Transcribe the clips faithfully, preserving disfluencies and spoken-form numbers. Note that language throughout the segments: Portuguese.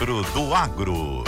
dentro do agro.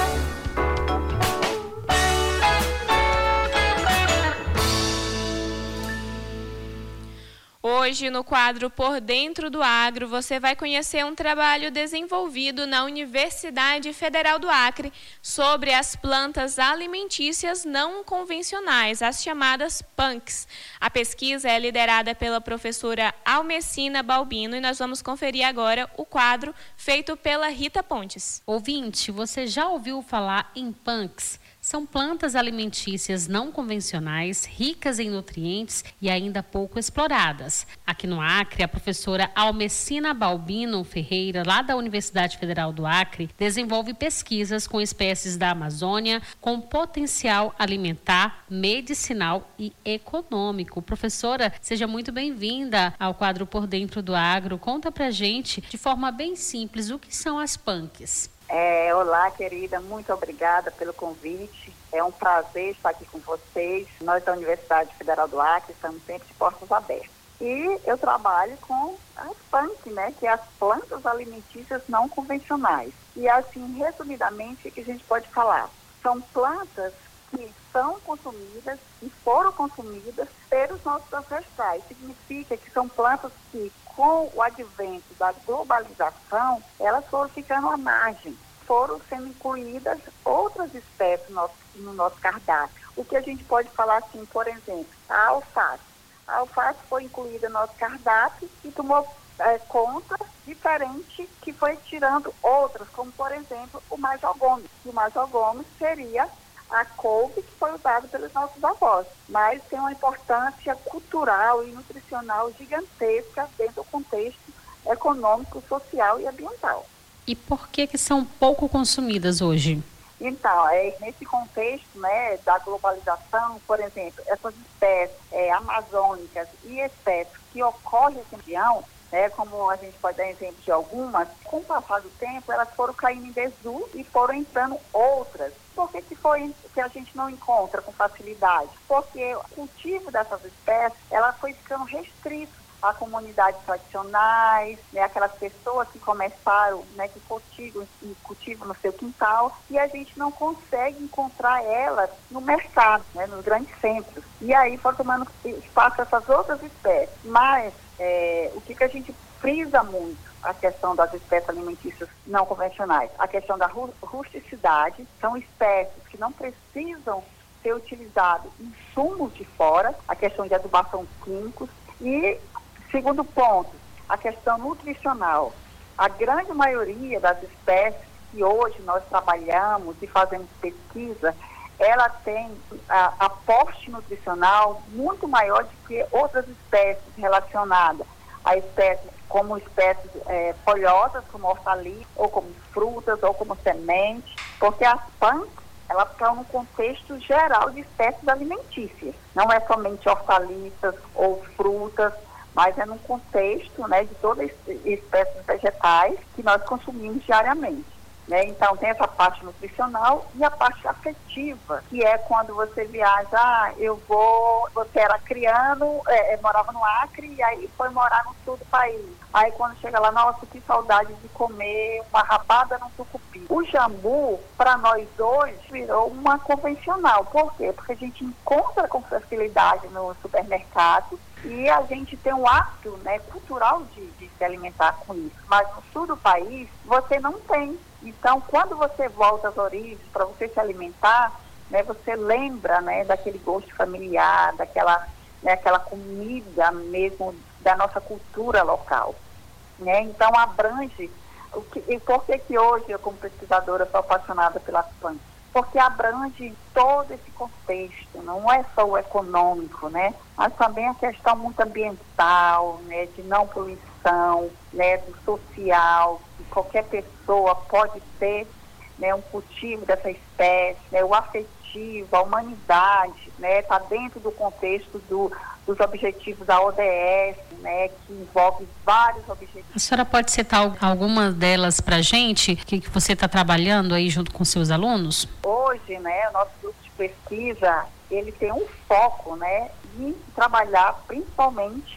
Hoje, no quadro Por Dentro do Agro, você vai conhecer um trabalho desenvolvido na Universidade Federal do Acre sobre as plantas alimentícias não convencionais, as chamadas punks. A pesquisa é liderada pela professora Almecina Balbino e nós vamos conferir agora o quadro feito pela Rita Pontes. Ouvinte, você já ouviu falar em punks? São plantas alimentícias não convencionais, ricas em nutrientes e ainda pouco exploradas. Aqui no Acre, a professora Almecina Balbino Ferreira, lá da Universidade Federal do Acre, desenvolve pesquisas com espécies da Amazônia com potencial alimentar, medicinal e econômico. Professora, seja muito bem-vinda ao quadro Por Dentro do Agro. Conta pra gente, de forma bem simples, o que são as punks. É, olá, querida, muito obrigada pelo convite. É um prazer estar aqui com vocês. Nós da Universidade Federal do Acre estamos sempre de portas abertas. E eu trabalho com as punks, né, que é as plantas alimentícias não convencionais. E assim, resumidamente, o que a gente pode falar? São plantas que são consumidas e foram consumidas pelos nossos ancestrais. Significa que são plantas que, com o advento da globalização, elas foram ficando à margem. Foram sendo incluídas outras espécies no nosso, no nosso cardápio. O que a gente pode falar assim, por exemplo, a alface. A alface foi incluída no nosso cardápio e tomou é, conta diferente que foi tirando outras, como por exemplo o Major Gomes. O Major Gomes seria a couve que foi usada pelos nossos avós, mas tem uma importância cultural e nutricional gigantesca dentro do contexto econômico, social e ambiental. E por que que são pouco consumidas hoje? Então, é, nesse contexto, né, da globalização, por exemplo, essas espécies é, amazônicas e espécies que ocorrem aqui na região, né, como a gente pode dar exemplo de algumas, com o passar do tempo, elas foram caindo em desuso e foram entrando outras. Por que que foi que a gente não encontra com facilidade? Porque o cultivo dessas espécies, ela foi ficando restrito a comunidades tradicionais, né, aquelas pessoas que começaram, né, que cultivam, cultivam no seu quintal, e a gente não consegue encontrar elas no mercado, né, nos grandes centros. E aí foram tomando espaço essas outras espécies. Mas é, o que, que a gente frisa muito? A questão das espécies alimentícias não convencionais. A questão da rusticidade. São espécies que não precisam ser utilizadas insumos de fora, a questão de adubação químicos. E, segundo ponto, a questão nutricional. A grande maioria das espécies que hoje nós trabalhamos e fazemos pesquisa, ela tem a, aporte nutricional muito maior do que outras espécies relacionadas a espécies como espécies é, folhosas, como hortaliças, ou como frutas, ou como sementes, porque as punks, elas estão no contexto geral de espécies alimentícias. Não é somente hortaliças ou frutas, mas é num contexto, né, de todas as espécies vegetais que nós consumimos diariamente. Né? Então, tem essa parte nutricional e a parte afetiva, que é quando você viaja, ah, eu vou, você era criano, é, morava no Acre e aí foi morar no sul do país. Aí quando chega lá, nossa, que saudade de comer uma rabada no tucupi. O jambu, para nós hoje, virou uma convencional. Por quê? Porque a gente encontra com facilidade no supermercado e a gente tem um hábito, né, cultural de, de se alimentar com isso. Mas no sul do país, você não tem. Então, quando você volta às origens para você se alimentar, né, você lembra, né, daquele gosto familiar, daquela, né, aquela comida mesmo da nossa cultura local. Né? Então, abrange. O que, e por que que hoje, eu como pesquisadora, sou apaixonada pelas plantas? Porque abrange todo esse contexto, não é só o econômico, né? Mas também a questão muito ambiental, né, de não poluição, né, do social, que qualquer pessoa pode ter, né, um cultivo dessa espécie, né, o afetivo, a humanidade, né, está dentro do contexto do, dos objetivos da O D S, né, que envolve vários objetivos. A senhora pode citar alguma delas para a gente, que, que você está trabalhando aí junto com seus alunos? Hoje, né, o nosso grupo de pesquisa, ele tem um foco, né, em trabalhar principalmente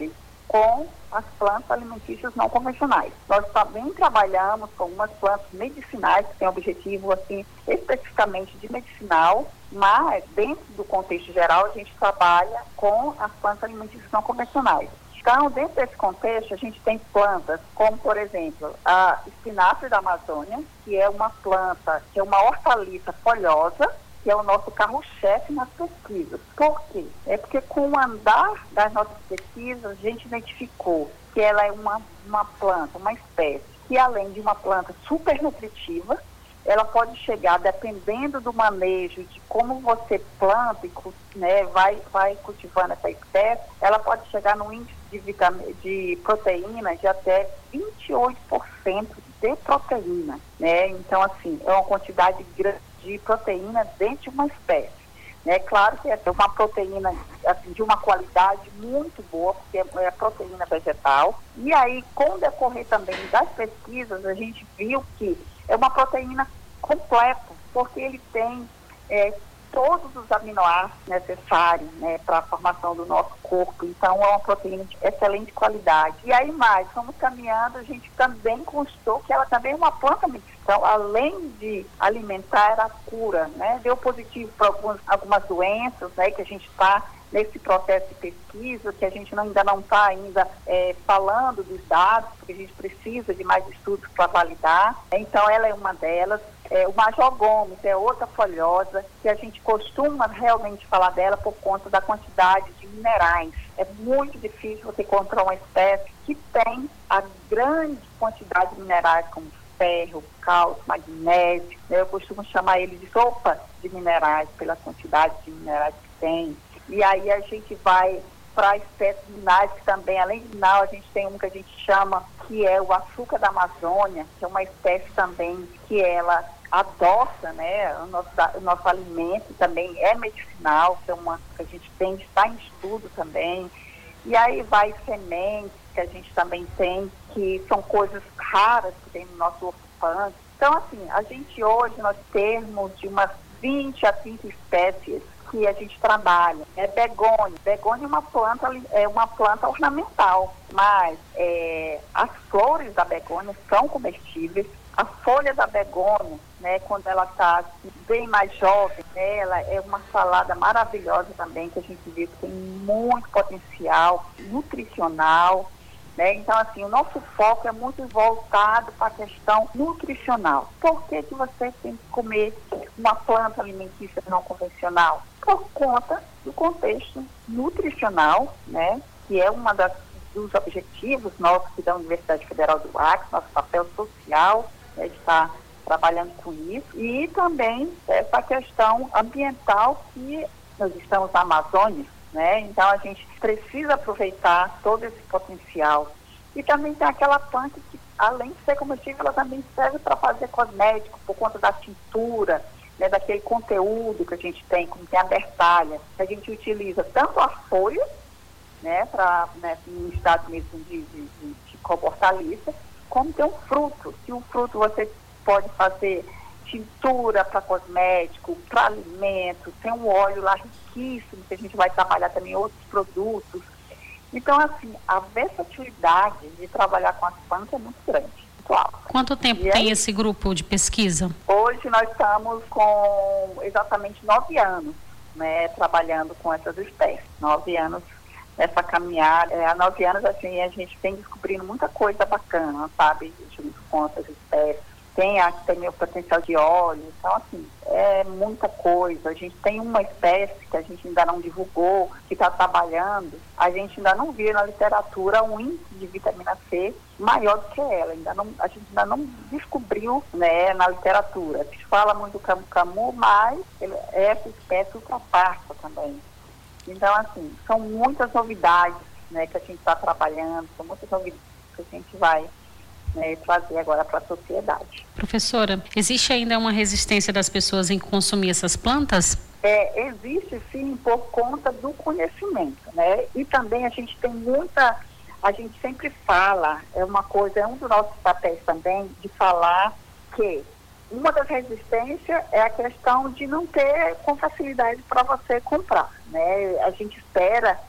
com as plantas alimentícias não convencionais. Nós também trabalhamos com umas plantas medicinais que têm objetivo, assim, especificamente de medicinal, mas dentro do contexto geral a gente trabalha com as plantas alimentícias não convencionais. Então, dentro desse contexto, a gente tem plantas como, por exemplo, a espinafre da Amazônia, que é uma planta, que é uma hortaliça folhosa, que é o nosso carro-chefe nas pesquisas. Por quê? É porque com o andar das nossas pesquisas, a gente identificou que ela é uma, uma planta, uma espécie, que além de uma planta super nutritiva, ela pode chegar, dependendo do manejo, de como você planta e, né, vai, vai cultivando essa espécie, ela pode chegar no índice de, vitamina, de proteína de até vinte e oito por cento de proteína, né? Então, assim, é uma quantidade grande de proteína dentro de uma espécie. É claro que é uma proteína assim, de uma qualidade muito boa, porque é proteína vegetal. E aí, com o decorrer também das pesquisas, a gente viu que é uma proteína completa, porque ele tem é, todos os aminoácidos necessários, né, para a formação do nosso corpo. Então, é uma proteína de excelente qualidade. E aí mais, vamos caminhando, a gente também constou que ela também é uma planta medicinal. Então, além de alimentar, ela cura, né? Deu positivo para algumas, algumas doenças, né, que a gente está nesse processo de pesquisa, que a gente não, ainda não está ainda é, falando dos dados, porque a gente precisa de mais estudos para validar. Então, ela é uma delas. É, o Major Gomes é outra folhosa, que a gente costuma realmente falar dela por conta da quantidade de minerais. É muito difícil você encontrar uma espécie que tem a grande quantidade de minerais, como ferro, cálcio, magnésio. Eu costumo chamar ele de sopa de minerais, pela quantidade de minerais que tem. E aí a gente vai para espécies minerais que também, além de mineral, a gente tem um que a gente chama que é o açúcar da Amazônia, que é uma espécie também que ela adoça, né, o nosso, o nosso alimento, também é medicinal, que é uma que a gente tem, está em estudo também. E aí vai sementes, que a gente também tem, que são coisas raras que tem no nosso orfandade. Então, assim, a gente hoje, nós temos de umas vinte a trinta espécies que a gente trabalha. É begônia. Begônia é uma planta, é uma planta ornamental, mas é, as flores da begônia são comestíveis. A folha da begônia, né, quando ela está bem mais jovem, né, ela é uma salada maravilhosa também, que a gente vê que tem muito potencial nutricional, né? Então, assim, o nosso foco é muito voltado para a questão nutricional. Por que que você tem que comer uma planta alimentícia não convencional? Por conta do contexto nutricional, né, que é uma das dos objetivos nossos aqui da Universidade Federal do Acre, nosso papel social, né, de estar trabalhando com isso, e também essa questão ambiental que nós estamos na Amazônia, né? Então a gente precisa aproveitar todo esse potencial. E também tem aquela planta que, além de ser comestível, ela também serve para fazer cosmético, por conta da tintura, né, daquele conteúdo que a gente tem, como tem a bertalha, que a gente utiliza tanto a folha, né, para, né, em estado mesmo de, de, de, de como hortaliça, como tem um fruto, que o fruto você pode fazer tintura para cosmético, para alimento, tem um óleo lá riquíssimo, que a gente vai trabalhar também outros produtos. Então, assim, a versatilidade de trabalhar com as plantas é muito grande, muito alta. Quanto tempo e tem aí, esse grupo de pesquisa? Hoje nós estamos com exatamente nove anos, né, trabalhando com essas espécies, nove anos nessa caminhada. É, há nove anos, assim, a gente tem descobrindo muita coisa bacana, sabe, junto com essas espécies. Tem a que tem o potencial de óleo, então, assim, é muita coisa. A gente tem uma espécie que a gente ainda não divulgou, que está trabalhando, a gente ainda não viu na literatura um índice de vitamina C maior do que ela. Ainda não, a gente ainda não descobriu, né, na literatura. A gente fala muito do camu-camu, mas ele, essa espécie ultrapassa também. Então, assim, são muitas novidades, né, que a gente está trabalhando, são muitas novidades que a gente vai, né, trazer agora para a sociedade. Professora, existe ainda uma resistência das pessoas em consumir essas plantas? É, existe sim por conta do conhecimento, né? E também a gente tem muita, a gente sempre fala, é uma coisa, é um dos nossos papéis também, de falar que uma das resistências é a questão de não ter com facilidade para você comprar, né? A gente espera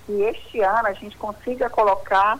que este ano a gente consiga colocar,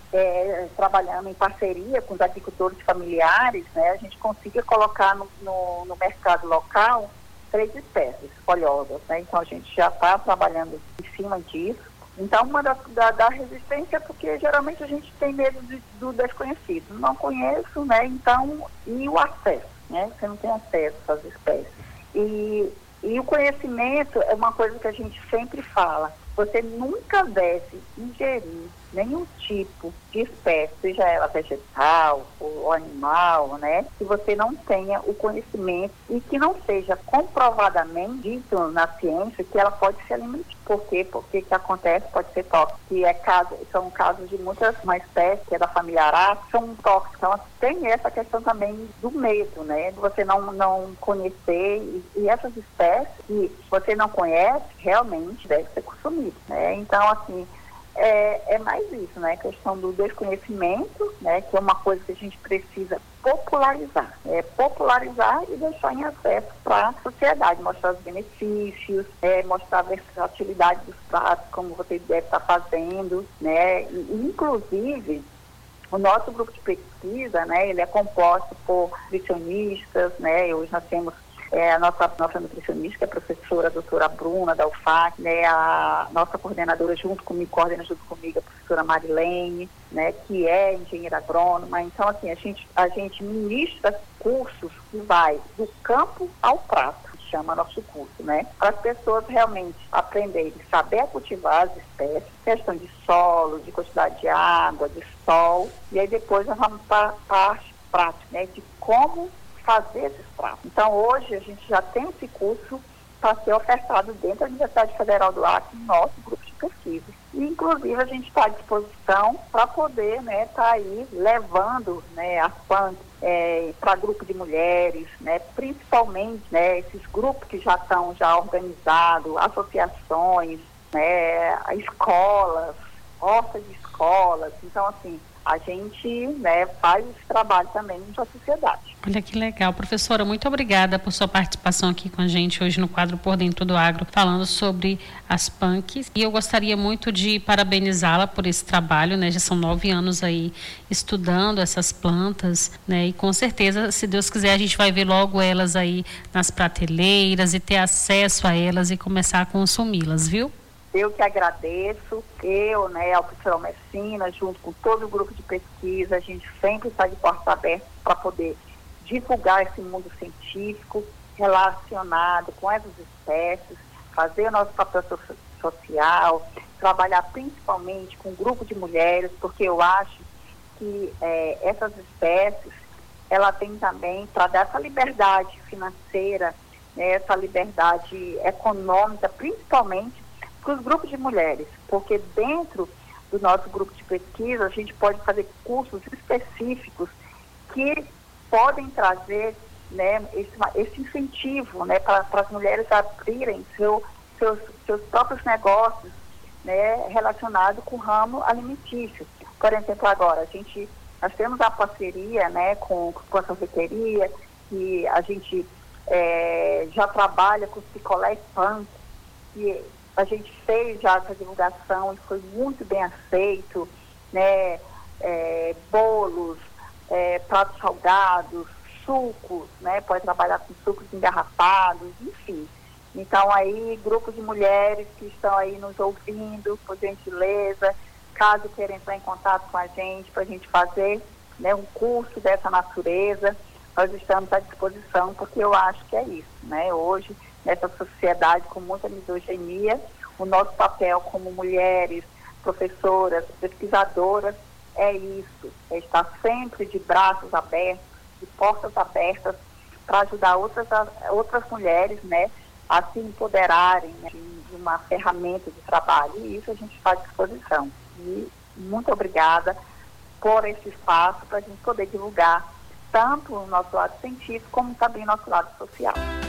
é, trabalhando em parceria com os agricultores familiares, né, a gente consiga colocar no, no, no mercado local três espécies folhosas, né? Então a gente já está trabalhando em cima disso. Então uma da, da, da resistência é porque geralmente a gente tem medo de, do desconhecido. Não conheço, né? Então, e o acesso, né? Você não tem acesso às espécies. E, e o conhecimento é uma coisa que a gente sempre fala. Você nunca deve ingerir nenhum tipo de espécie, seja ela vegetal ou animal, né, que você não tenha o conhecimento e que não seja comprovadamente dito na ciência que ela pode se alimentar. Por quê? Porque o que acontece pode ser tóxico. E é caso, são casos de muitas, uma espécie que é da família Ará, são tóxicos. Então, tem essa questão também do medo, né, de você não, não conhecer. E, e essas espécies que você não conhece, realmente deve ser consumido, né. Então, assim, É, é mais isso, né? A questão do desconhecimento, né? Que é uma coisa que a gente precisa popularizar. É, popularizar e deixar em acesso para a sociedade, mostrar os benefícios, é, mostrar a versatilidade dos pratos, como você deve estar fazendo, né? E, inclusive, o nosso grupo de pesquisa, né? Ele é composto por nutricionistas, né? Hoje nós temos É, a nossa, nossa nutricionista, que é a professora a doutora Bruna, da U F A C, né, a nossa coordenadora junto comigo, coordena junto comigo, a professora Marilene, né, que é engenheira agrônoma. Então, assim, a gente, a gente ministra cursos que vai do campo ao prato, que chama nosso curso, né, para as pessoas realmente aprenderem, saber cultivar as espécies, questão de solo, de quantidade de água, de sol, e aí depois nós vamos para a parte prática, né, de como fazer esses pratos. Então, hoje, a gente já tem esse curso para ser ofertado dentro da Universidade Federal do Acre, no nosso grupo de pesquisa. E, inclusive, a gente está à disposição para poder, né, estar tá aí levando, né, as P A N é, para grupo de mulheres, né, principalmente, né, esses grupos que já estão já organizados, associações, né, escolas, hortas de escolas. Então, assim, a gente, né, faz esse trabalho também na sociedade. Olha que legal. Professora, muito obrigada por sua participação aqui com a gente hoje no quadro Por Dentro do Agro, falando sobre as punks. E eu gostaria muito de parabenizá-la por esse trabalho, né? Já são nove anos aí estudando essas plantas, né? E com certeza, se Deus quiser, a gente vai ver logo elas aí nas prateleiras e ter acesso a elas e começar a consumi-las, viu? Eu que agradeço, eu, né, a professora Messina, junto com todo o grupo de pesquisa, a gente sempre está de portas abertas para poder divulgar esse mundo científico relacionado com essas espécies, fazer o nosso papel so- social, trabalhar principalmente com um grupo de mulheres, porque eu acho que é, essas espécies, ela tem também para dar essa liberdade financeira, né, essa liberdade econômica, principalmente para os grupos de mulheres, porque dentro do nosso grupo de pesquisa a gente pode fazer cursos específicos que podem trazer, né, esse, esse incentivo, né, para as mulheres abrirem seu, seus, seus próprios negócios, né, relacionados com o ramo alimentício. Por exemplo, agora, a gente, nós temos a parceria, né, com, com a sorveteria, que a gente é, já trabalha com os picolés punk, que a gente fez já essa divulgação e foi muito bem aceito, né, é, bolos, é, pratos salgados, sucos, né, pode trabalhar com sucos engarrafados, enfim. Então aí, grupos de mulheres que estão aí nos ouvindo, por gentileza, caso queiram entrar em contato com a gente, para a gente fazer, né, um curso dessa natureza, nós estamos à disposição, porque eu acho que é isso, né, hoje, nessa sociedade com muita misoginia, o nosso papel como mulheres, professoras, pesquisadoras, é isso, é estar sempre de braços abertos, de portas abertas, para ajudar outras, outras mulheres, né, a se empoderarem, né, de uma ferramenta de trabalho, e isso a gente está à disposição. E muito obrigada por esse espaço para a gente poder divulgar tanto o nosso lado científico como também o nosso lado social.